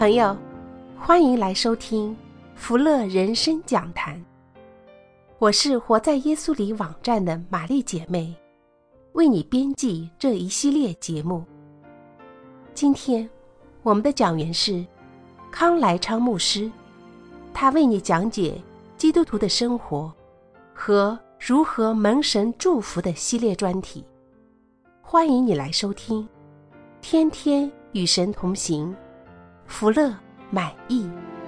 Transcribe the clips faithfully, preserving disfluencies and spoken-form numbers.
朋友，欢迎来收听福乐人生讲坛。我是活在耶稣里网站的玛丽姐妹，为你编辑这一系列节目。今天我们的讲员是康来昌牧师，他为你讲解基督徒的生活和如何蒙神祝福的系列专题。欢迎你来收听，天天与神同行，福乐满意。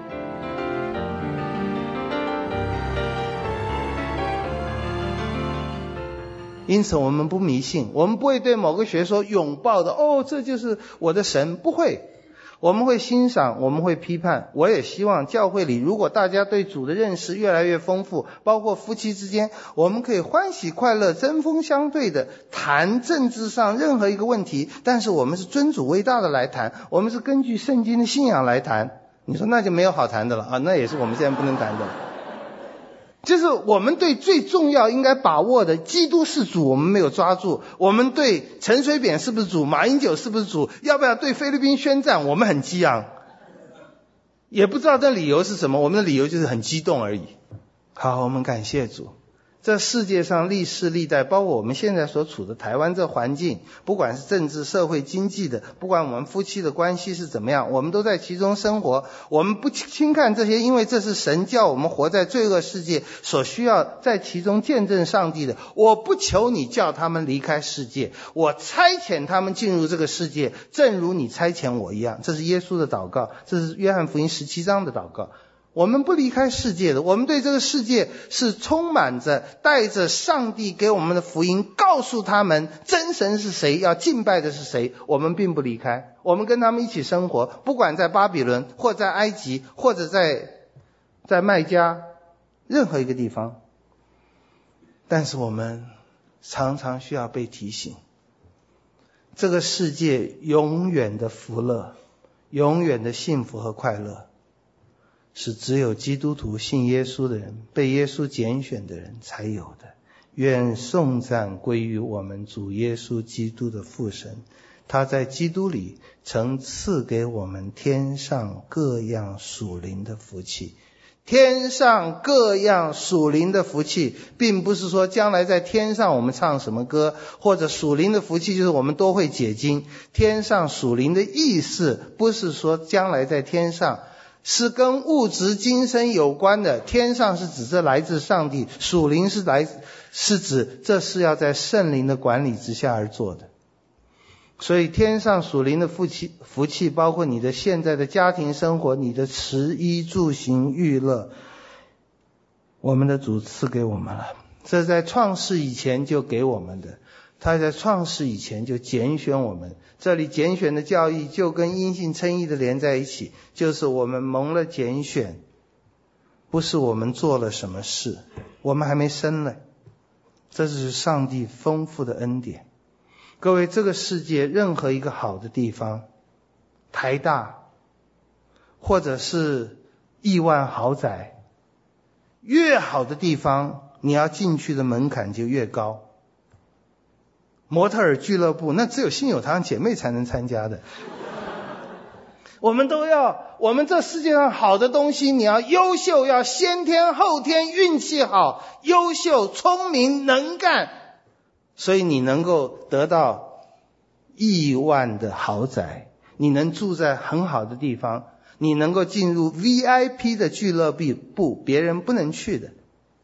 因此我们不迷信，我们不会对某个学说拥抱的哦，这就是我的神，不会。我们会欣赏，我们会批判。我也希望教会里如果大家对主的认识越来越丰富，包括夫妻之间，我们可以欢喜快乐针锋相对的谈政治上任何一个问题，但是我们是尊主为大的来谈，我们是根据圣经的信仰来谈。你说那就没有好谈的了啊，那也是我们现在不能谈的了。就是我们对最重要应该把握的基督是主，我们没有抓住。我们对陈水扁是不是主，马英九是不是主，要不要对菲律宾宣战，我们很激昂，也不知道这理由是什么，我们的理由就是很激动而已。好，我们感谢主。这世界上历世历代，包括我们现在所处的台湾这环境，不管是政治社会经济的，不管我们夫妻的关系是怎么样，我们都在其中生活。我们不轻看这些，因为这是神叫我们活在罪恶世界所需要在其中见证上帝的。我不求你叫他们离开世界，我差遣他们进入这个世界，正如你差遣我一样。这是耶稣的祷告，这是约翰福音十七章的祷告。我们不离开世界的，我们对这个世界是充满着带着上帝给我们的福音，告诉他们真神是谁，要敬拜的是谁。我们并不离开，我们跟他们一起生活，不管在巴比伦或在埃及或者在在麦加任何一个地方。但是我们常常需要被提醒，这个世界永远的福乐，永远的幸福和快乐是只有基督徒信耶稣的人，被耶稣拣选的人才有的。愿颂赞归于我们主耶稣基督的父神，他在基督里曾赐给我们天上各样属灵的福气。天上各样属灵的福气，并不是说将来在天上我们唱什么歌，或者属灵的福气就是我们都会解经。天上属灵的意思不是说将来在天上是跟物质今生有关的，天上是指这来自上帝，属灵是来是指这是要在圣灵的管理之下而做的。所以天上属灵的福气福气包括你的现在的家庭生活，你的食衣住行娱乐，我们的主赐给我们了，这在创世以前就给我们的，他在创世以前就拣选我们。这里拣选的教义就跟因信称义的连在一起，就是我们蒙了拣选，不是我们做了什么事，我们还没生呢，这是上帝丰富的恩典。各位，这个世界任何一个好的地方，台大或者是亿万豪宅，越好的地方你要进去的门槛就越高。模特儿俱乐部那只有信友堂姐妹才能参加的。我们都要，我们这世界上好的东西，你要优秀，要先天后天运气好，优秀聪明能干，所以你能够得到亿万的豪宅，你能住在很好的地方，你能够进入 V I P 的俱乐部，别人不能去的。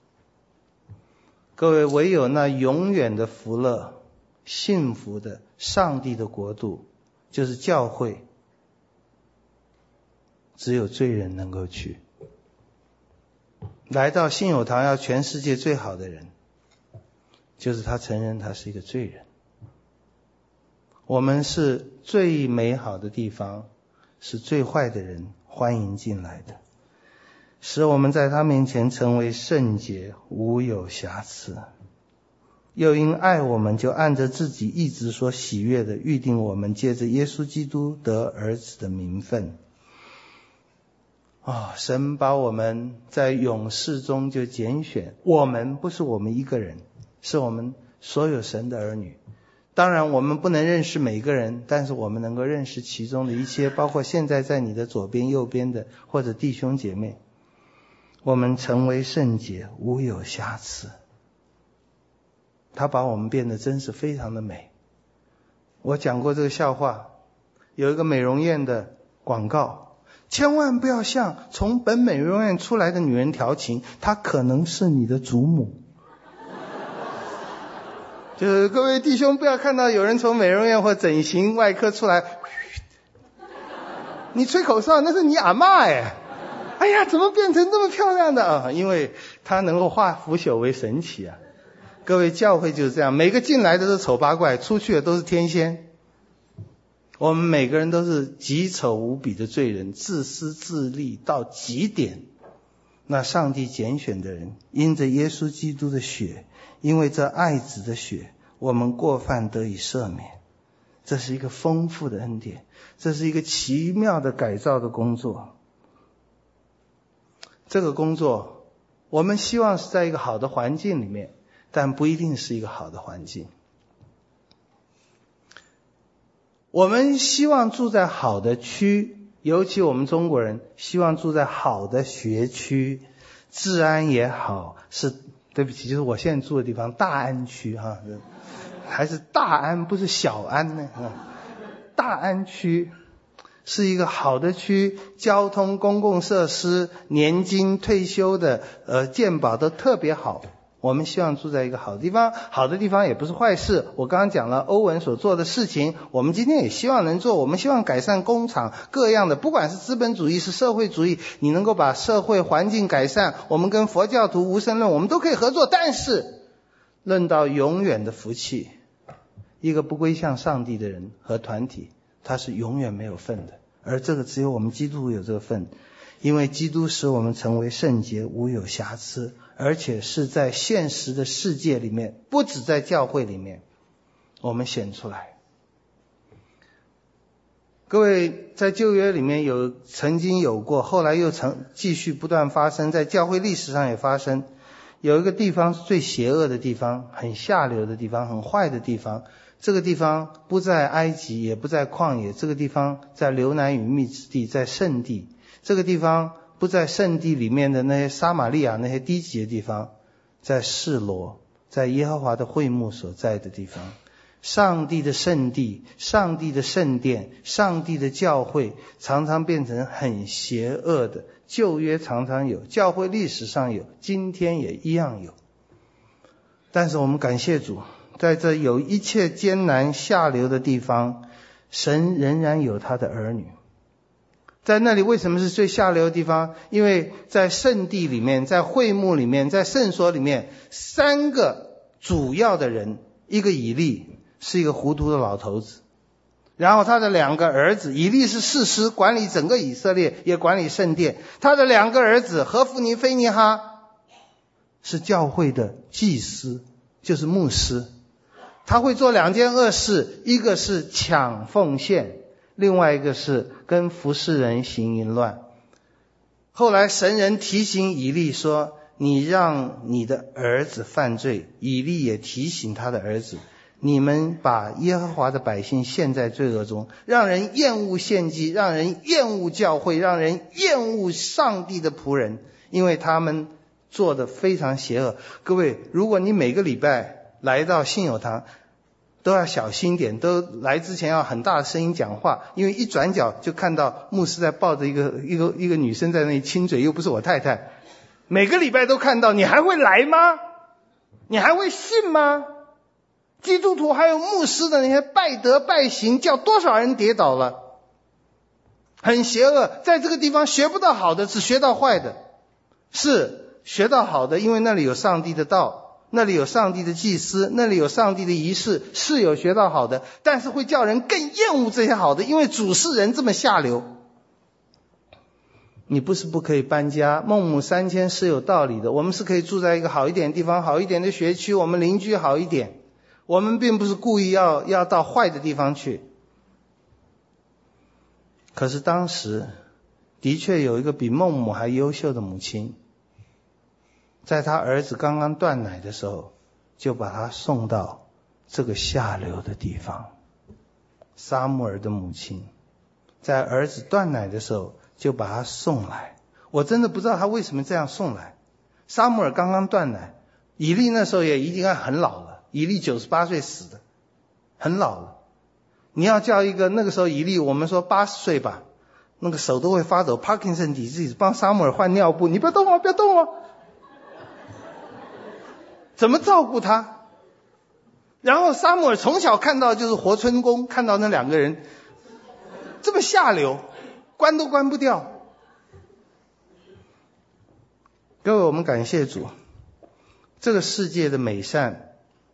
各位，唯有那永远的福乐幸福的上帝的国度，就是教会，只有罪人能够去。来到信友堂要全世界最好的人，就是他承认他是一个罪人。我们是最美好的地方，是最坏的人欢迎进来的，使我们在他面前成为圣洁，无有瑕疵。又因爱我们，就按着自己一直所喜悦的预定我们，借着耶稣基督得儿子的名分。哦，神把我们在永世中就拣选，我们不是我们一个人，是我们所有神的儿女， 当然我们不能认识每个人，但是我们能够认识其中的一些，包括现在在你的左边右边的或者弟兄姐妹。我们成为圣洁，无有瑕疵。他把我们变得真是非常的美。我讲过这个笑话，有一个美容院的广告，千万不要向从本美容院出来的女人调情，她可能是你的祖母。就是各位弟兄不要看到有人从美容院或整形外科出来，你吹口哨，那是你阿嬷哎。哎呀，怎么变成这么漂亮的啊？因为他能够化腐朽为神奇啊！各位，教会就是这样，每个进来的都是丑八怪，出去的都是天仙。我们每个人都是极丑无比的罪人，自私自利到极点。那上帝拣选的人，因着耶稣基督的血，因为这爱子的血，我们过犯得以赦免。这是一个丰富的恩典，这是一个奇妙的改造的工作。这个工作我们希望是在一个好的环境里面，但不一定是一个好的环境。我们希望住在好的区，尤其我们中国人希望住在好的学区，治安也好，是对不起，就是我现在住的地方大安区哈，还是大安不是小安呢，大安区是一个好的区，交通、公共设施、年金、退休的呃健保都特别好。我们希望住在一个好的地方，好的地方也不是坏事。我刚刚讲了欧文所做的事情，我们今天也希望能做。我们希望改善工厂各样的，不管是资本主义是社会主义，你能够把社会环境改善，我们跟佛教徒无神论我们都可以合作。但是论到永远的福气，一个不归向上帝的人和团体，他是永远没有份的，而这个只有我们基督徒有这个份，因为基督使我们成为圣洁，无有瑕疵，而且是在现实的世界里面，不只在教会里面，我们显出来。各位，在旧约里面有曾经有过，后来又曾继续不断发生，在教会历史上也发生。有一个地方是最邪恶的地方，很下流的地方，很坏的地方。这个地方不在埃及，也不在旷野，这个地方在流奶与蜜之地，在圣地。这个地方不在圣地里面的那些撒玛利亚那些低级的地方，在示罗，在耶和华的会幕所在的地方。上帝的圣地，上帝的圣殿，上帝的教会常常变成很邪恶的，旧约常常有，教会历史上有，今天也一样有。但是我们感谢主，在这有一切艰难下流的地方，神仍然有他的儿女。在那里为什么是最下流的地方？因为在圣地里面，在会幕里面，在圣所里面，三个主要的人，一个以利是一个糊涂的老头子，然后他的两个儿子，以利是士师，管理整个以色列，也管理圣殿。他的两个儿子何弗尼、菲尼哈是教会的祭司，就是牧师。他会做两件恶事，一个是抢奉献，另外一个是跟服侍人行淫乱。后来神人提醒以利说，你让你的儿子犯罪。以利也提醒他的儿子，你们把耶和华的百姓陷在罪恶中，让人厌恶献祭，让人厌恶教会，让人厌恶上帝的仆人，因为他们做得非常邪恶。各位，如果你每个礼拜来到信友堂，都要小心点，都来之前要很大的声音讲话，因为一转角就看到牧师在抱着一个一个一个女生在那里亲嘴，又不是我太太。每个礼拜都看到，你还会来吗？你还会信吗？基督徒还有牧师的那些拜德拜行，叫多少人跌倒了，很邪恶。在这个地方学不到好的，只学到坏的。是学到好的，因为那里有上帝的道，那里有上帝的祭司，那里有上帝的仪式，是有学到好的，但是会叫人更厌恶这些好的，因为主事人这么下流。你不是不可以搬家，孟母三迁是有道理的，我们是可以住在一个好一点的地方，好一点的学区，我们邻居好一点，我们并不是故意要要到坏的地方去。可是当时的确有一个比孟母还优秀的母亲，在他儿子刚刚断奶的时候，就把他送到这个下流的地方。撒母耳的母亲在儿子断奶的时候就把他送来，我真的不知道他为什么这样送来。撒母耳刚刚断奶，以利那时候也一定很老了，以利九十八岁死的，很老了。你要叫一个那个时候以利，我们说八十岁吧，那个手都会发抖， Parkinson 体质，帮撒母耳换尿布，你不要动哦，不要动哦，怎么照顾他？然后撒母耳从小看到就是活春宫，看到那两个人这么下流，关都关不掉。各位，我们感谢主，这个世界的美善，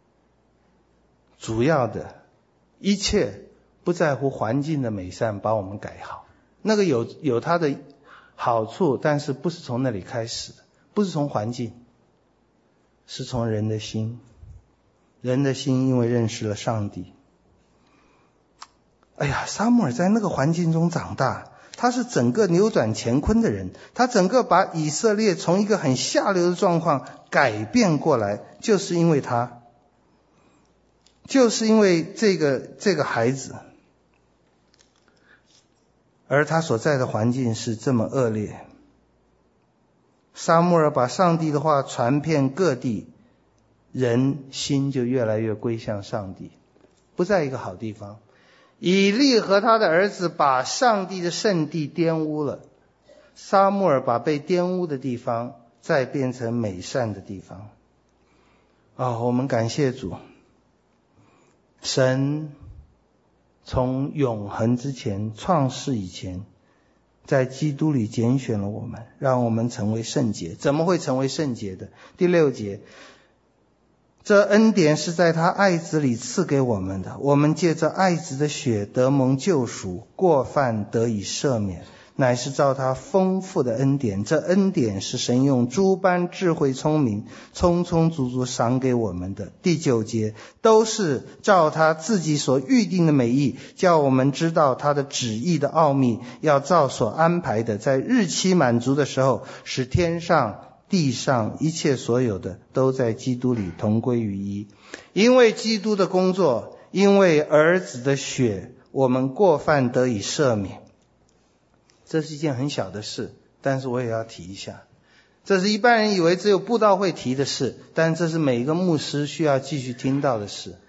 主要的一切不在乎环境的美善把我们改好，那个有有它的好处，但是不是从那里开始的，不是从环境，是从人的心。人的心因为认识了上帝。哎呀，撒母耳在那个环境中长大，他是整个扭转乾坤的人，他整个把以色列从一个很下流的状况改变过来，就是因为他，就是因为这个这个孩子，而他所在的环境是这么恶劣。撒母耳把上帝的话传遍各地，人心就越来越归向上帝，不在一个好地方。以利和他的儿子把上帝的圣地玷污了，撒母耳把被玷污的地方再变成美善的地方。哦，我们感谢主，神从永恒之前，创世以前，在基督里拣选了我们，让我们成为圣洁。怎么会成为圣洁的？第六节，这恩典是在他爱子里赐给我们的，我们借着爱子的血得蒙救赎，过犯得以赦免，乃是照他丰富的恩典。这恩典是神用诸般智慧聪明充充足足赏给我们的。第九节，都是照他自己所预定的美意，叫我们知道他的旨意的奥秘，要照所安排的，在日期满足的时候，使天上地上一切所有的都在基督里同归于一。因为基督的工作，因为儿子的血，我们过犯得以赦免。这是一件很小的事，但是我也要提一下，这是一般人以为只有布道会提的事，但这是每一个牧师需要继续听到的事。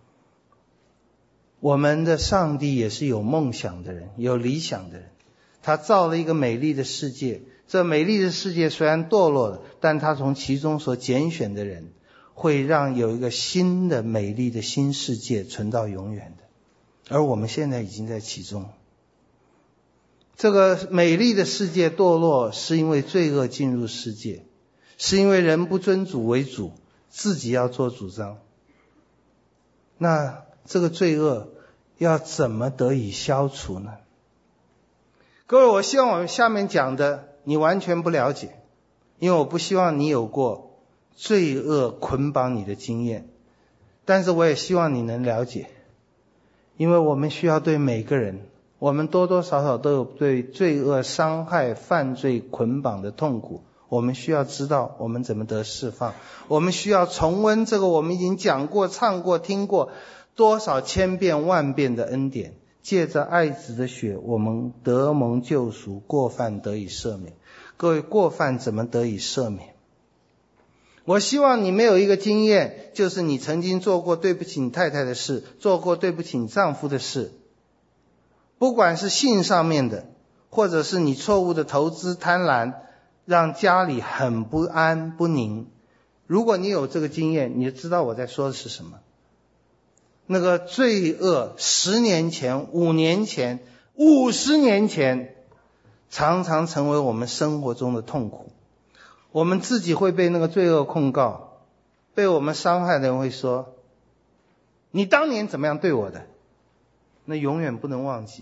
我们的上帝也是有梦想的人，有理想的人，他造了一个美丽的世界，这美丽的世界虽然堕落了，但他从其中所拣选的人，会让有一个新的美丽的新世界存到永远的，而我们现在已经在其中。这个美丽的世界堕落，是因为罪恶进入世界，是因为人不尊主为主，自己要做主张。那这个罪恶要怎么得以消除呢？各位，我希望我们下面讲的你完全不了解，因为我不希望你有过罪恶捆绑你的经验，但是我也希望你能了解，因为我们需要对每个人，我们多多少少都有对罪恶伤害犯罪捆绑的痛苦，我们需要知道我们怎么得释放，我们需要重温这个我们已经讲过唱过听过多少千遍万遍的恩典，借着爱子的血，我们得蒙救赎，过犯得以赦免。各位，过犯怎么得以赦免？我希望你没有一个经验，就是你曾经做过对不起你太太的事，做过对不起你丈夫的事，不管是性上面的，或者是你错误的投资贪婪，让家里很不安不宁。如果你有这个经验，你就知道我在说的是什么。那个罪恶十年前、五年前、五十年前，常常成为我们生活中的痛苦。我们自己会被那个罪恶控告，被我们伤害的人会说，你当年怎么样对我的，那永远不能忘记。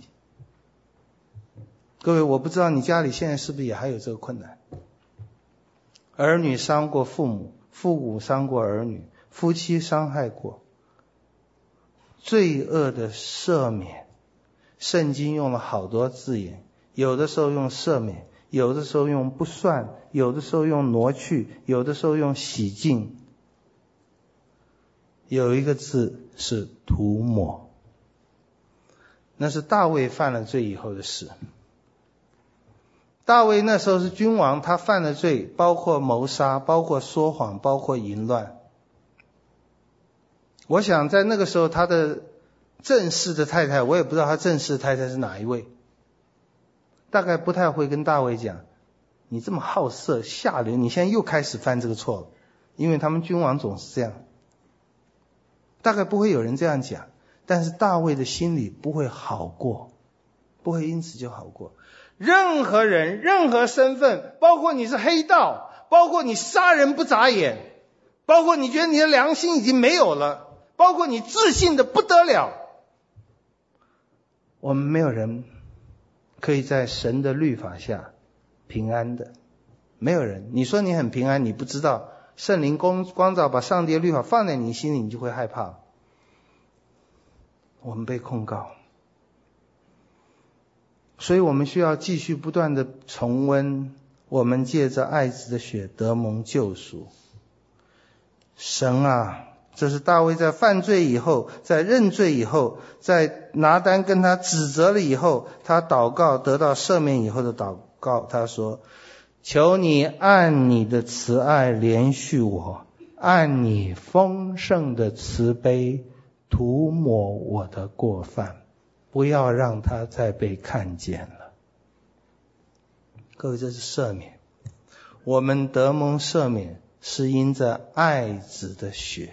各位，我不知道你家里现在是不是也还有这个困难。儿女伤过父母，父母伤过儿女，夫妻伤害过。罪恶的赦免，圣经用了好多字眼，有的时候用赦免，有的时候用不算，有的时候用挪去，有的时候用洗净。 有一个字是涂抹，那是大卫犯了罪以后的事。大卫那时候是君王，他犯了罪，包括谋杀，包括说谎，包括淫乱。我想在那个时候他的正式的太太，我也不知道他正式的太太是哪一位，大概不太会跟大卫讲，你这么好色下流，你现在又开始犯这个错了，因为他们君王总是这样，大概不会有人这样讲。但是大卫的心里不会好过，不会因此就好过。任何人，任何身份，包括你是黑道，包括你杀人不眨眼，包括你觉得你的良心已经没有了，包括你自信的不得了，我们没有人可以在神的律法下平安的，没有人。你说你很平安，你不知道圣灵光光照把上帝的律法放在你心里，你就会害怕。我们被控告，所以我们需要继续不断的重温，我们借着爱子的血得蒙救赎。神啊，这是大卫在犯罪以后，在认罪以后，在拿单跟他指责了以后，他祷告得到赦免以后的祷告。他说，求你按你的慈爱怜恤我，按你丰盛的慈悲涂抹我的过犯，不要让它再被看见了。各位，这是赦免。我们得蒙赦免是因着爱子的血，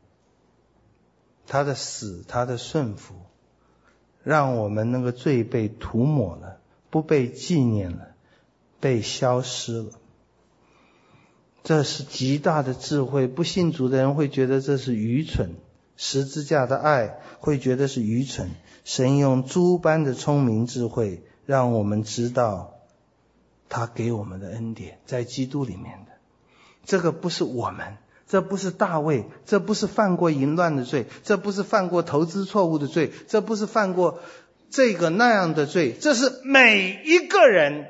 他的死，他的顺服，让我们那个罪被涂抹了，不被纪念了，被消失了。这是极大的智慧，不信主的人会觉得这是愚蠢，十字架的爱会觉得是愚蠢。神用诸般的聪明智慧，让我们知道他给我们的恩典在基督里面的。这个不是我们，这不是大卫，这不是犯过淫乱的罪，这不是犯过投资错误的罪，这不是犯过这个那样的罪，这是每一个人，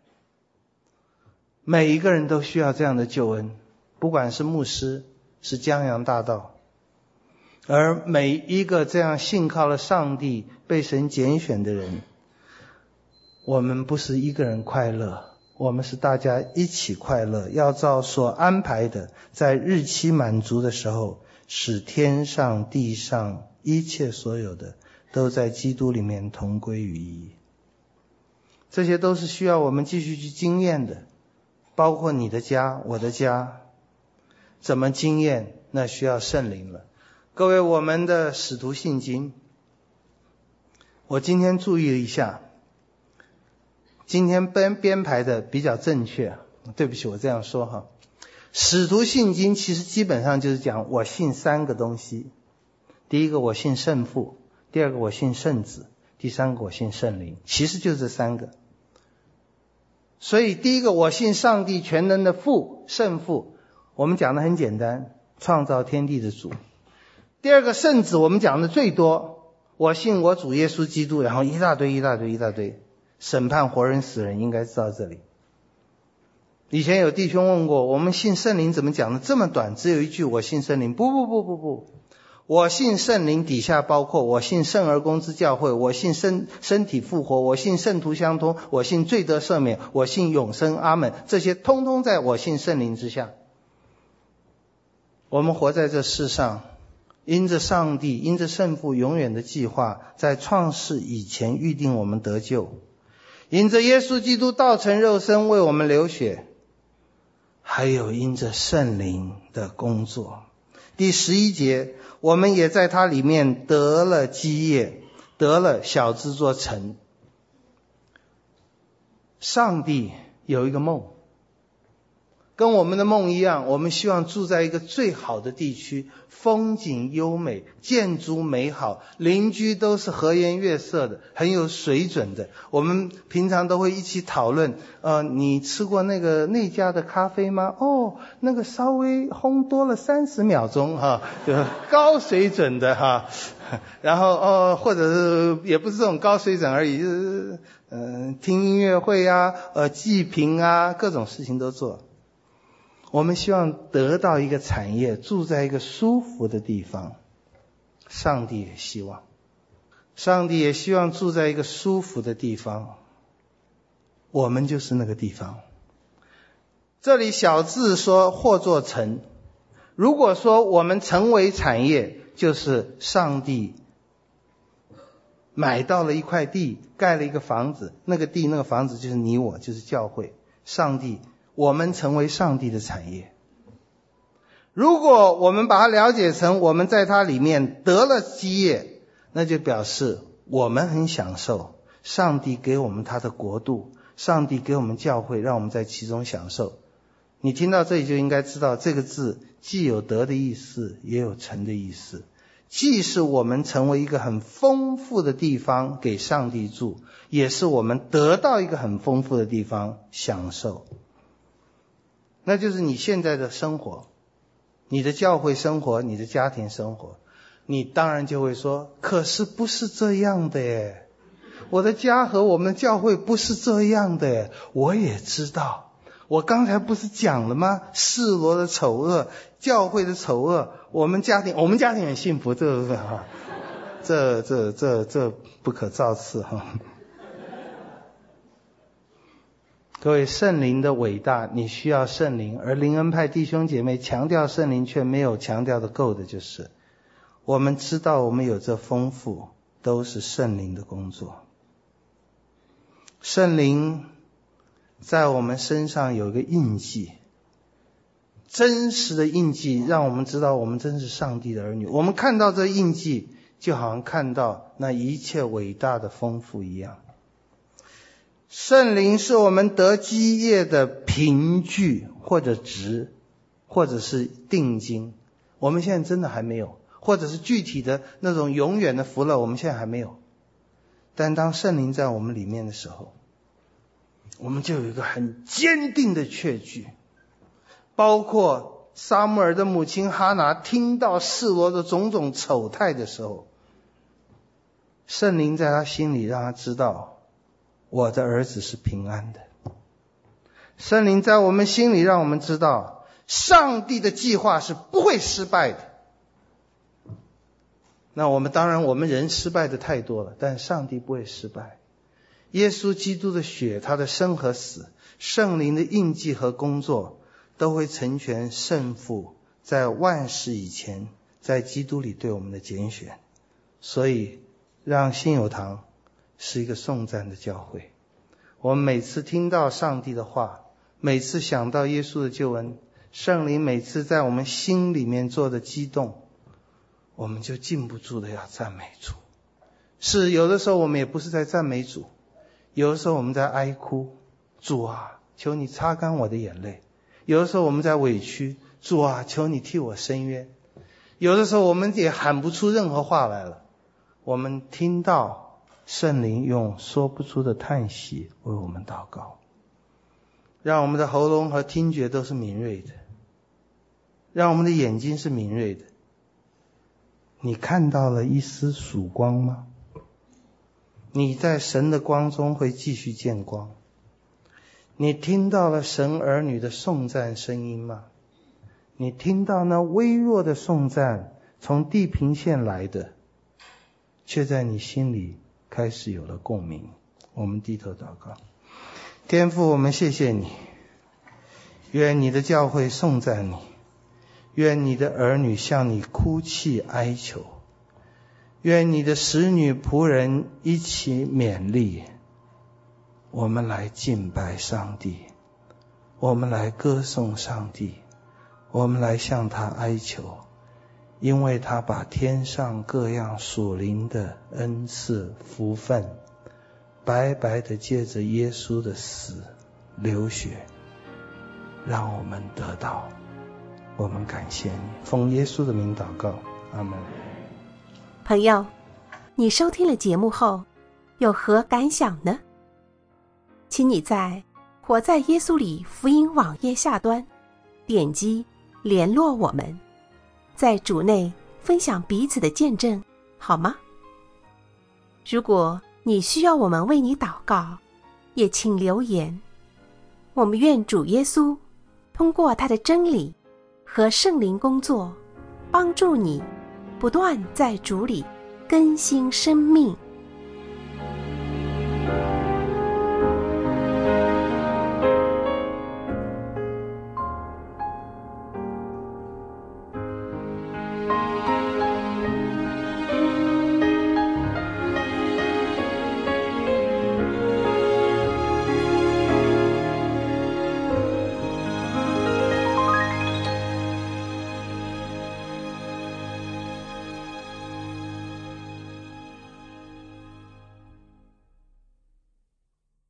每一个人都需要这样的救恩，不管是牧师，是江洋大盗。而每一个这样信靠了上帝被神拣选的人，我们不是一个人快乐，我们是大家一起快乐，要照所安排的，在日期满足的时候，使天上地上一切所有的都在基督里面同归于一。这些都是需要我们继续去经验的，包括你的家，我的家，怎么经验，那需要圣灵了。各位，我们的使徒信经，我今天注意了一下，今天编编排的比较正确，对不起，我这样说哈。使徒信经其实基本上就是讲我信三个东西，第一个我信圣父，第二个我信圣子，第三个我信圣灵，其实就是这三个。所以第一个我信上帝全能的父，圣父，我们讲的很简单，创造天地的主。第二个圣子我们讲的最多，我信我主耶稣基督，然后一大堆一大堆一大堆，审判活人死人应该知道这里。以前有弟兄问过，我们信圣灵怎么讲的这么短，只有一句我信圣灵。不不不不不，我信圣灵底下包括我信圣而公之教会，我信身身体复活，我信圣徒相通，我信罪得赦免，我信永生，阿们，这些通通在我信圣灵之下。我们活在这世上，因着上帝，因着圣父永远的计划，在创世以前预定我们得救，因着耶稣基督道成肉身为我们流血，还有因着圣灵的工作。第十一节，我们也在他里面得了基业，得了小制作城。上帝有一个梦，跟我们的梦一样，我们希望住在一个最好的地区，风景优美，建筑美好，邻居都是和颜悦色的，很有水准的。我们平常都会一起讨论，呃，你吃过那个那家的咖啡吗？哦，那个稍微烘多了三十秒钟哈，就高水准的哈。然后哦，或者是也不是这种高水准而已，就是嗯、呃，听音乐会啊，呃，祭品啊，各种事情都做。 我们希望得到一个产业，住在一个舒服的地方。上帝也希望，上帝也希望住在一个舒服的地方，我们就是那个地方。这里小字说或作成，如果说我们成为产业，就是上帝买到了一块地，盖了一个房子，那个地那个房子就是你我，就是教会。上帝，我们成为上帝的产业。如果我们把它了解成我们在它里面得了基业，那就表示我们很享受上帝给我们他的国度，上帝给我们教会，让我们在其中享受。你听到这里就应该知道，这个字既有得的意思，也有成的意思。既是我们成为一个很丰富的地方给上帝住，也是我们得到一个很丰富的地方享受。那就是你现在的生活，你的教会生活，你的家庭生活。你当然就会说，可是不是这样的耶，我的家和我们的教会不是这样的耶。我也知道，我刚才不是讲了吗？示罗的丑恶，教会的丑恶，我们家庭我们家庭很幸福，这个哈，这这这这不可造次哈。各位，圣灵的伟大，你需要圣灵，而灵恩派弟兄姐妹强调圣灵却没有强调的够的，就是我们知道我们有这丰富，都是圣灵的工作。圣灵在我们身上有一个印记，真实的印记，让我们知道我们真是上帝的儿女。我们看到这印记，就好像看到那一切伟大的丰富一样。圣灵是我们得基业的凭据或者值，或者是定金，我们现在真的还没有，或者是具体的那种永远的福乐，我们现在还没有。但当圣灵在我们里面的时候，我们就有一个很坚定的确据。包括撒母耳的母亲哈拿听到示罗的种种丑态的时候，圣灵在他心里让他知道，我的儿子是平安的。圣灵在我们心里让我们知道，上帝的计划是不会失败的。那我们当然我们人失败的太多了，但上帝不会失败。耶稣基督的血，他的生和死，圣灵的印记和工作，都会成全圣父在万事以前在基督里对我们的拣选。所以让信友堂是一个颂赞的教会。我们每次听到上帝的话，每次想到耶稣的救恩，圣灵每次在我们心里面做的激动，我们就禁不住的要赞美主。是有的时候我们也不是在赞美主，有的时候我们在哀哭，主啊，求你擦干我的眼泪。有的时候我们在委屈，主啊，求你替我伸冤。有的时候我们也喊不出任何话来了，我们听到圣灵用说不出的叹息为我们祷告，让我们的喉咙和听觉都是敏锐的，让我们的眼睛是敏锐的。你看到了一丝曙光吗？你在神的光中会继续见光。你听到了神儿女的颂赞声音吗？你听到那微弱的颂赞从地平线来的，却在你心里开始有了共鸣。我们低头祷告。天父，我们谢谢你，愿你的教会颂赞你，愿你的儿女向你哭泣哀求，愿你的使女仆人一起勉励。我们来敬拜上帝，我们来歌颂上帝，我们来向他哀求，因为他把天上各样属灵的恩赐福分白白的借着耶稣的死流血让我们得到。我们感谢你，奉耶稣的名祷告，阿们。 朋友，你收听了节目后有何感想呢？请你在活在耶稣里福音网页下端点击联络我们，在主内分享彼此的见证，好吗？如果你需要我们为你祷告，也请留言。我们愿主耶稣通过他的真理和圣灵工作，帮助你不断在主里更新生命。